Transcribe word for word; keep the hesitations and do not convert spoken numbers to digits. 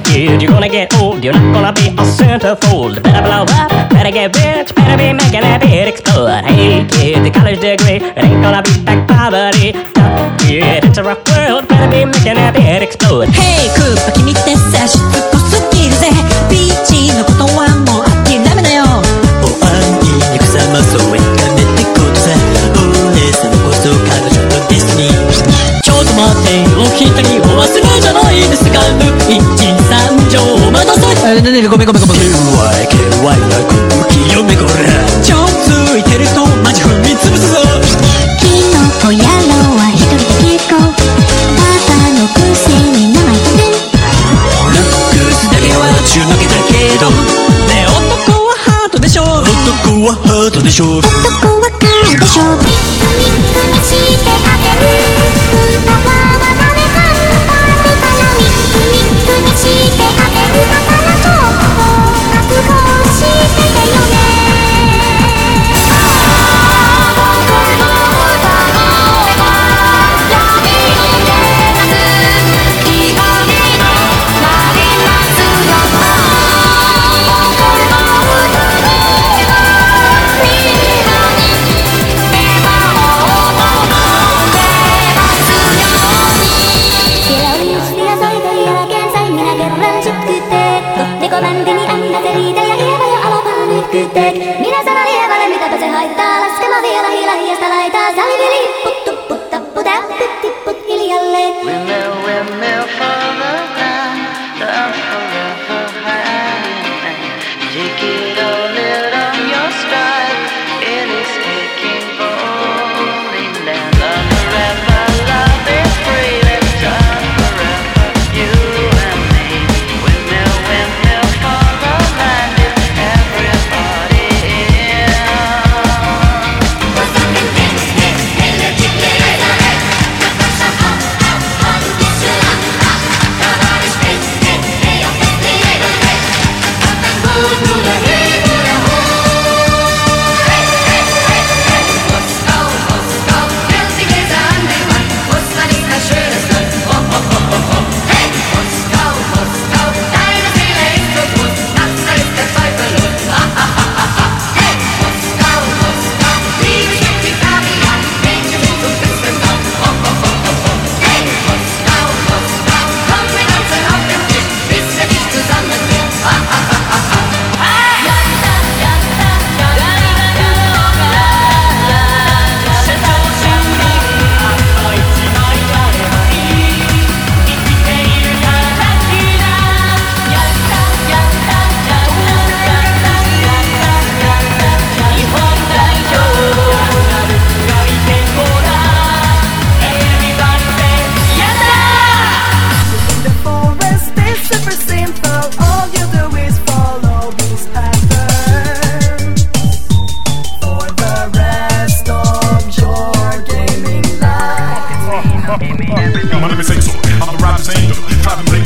kid, you're gonna get old. You're not gonna be a centerfold. Better blow up, better get rich, better be making that bit explode. Hey kid, the college degree, it ain't gonna be back poverty. Tough kid, it's a rough world, better be making that bit explode. Hey クッパ君ってさしつこすぎるぜ。ピーチのことはもう諦めなよ。 おあんに肉さまそうやめてことさ。お姉さんこそ彼女のデスティニー。ちょっと待ってお一人お忘れじゃないですか。一三条お待たせ。 えねねごめんごめんごめん。 ケワイケワイな空気読めこら。ちょっついてるとマジ踏みつぶすぞ。 キノコ野郎は一人で結構。バカのくせに名前飛べ。 ルックスだけは中抜けたけどね。男はハートでしょ。男はハートでしょ。 男はカーでしょ。ミックミしてあげる。歌は渡辺さんのパーティーからミックミックにしてあげる。だからちょっと覚悟しててよね。 Let me say so. I'm a righteous angel, driving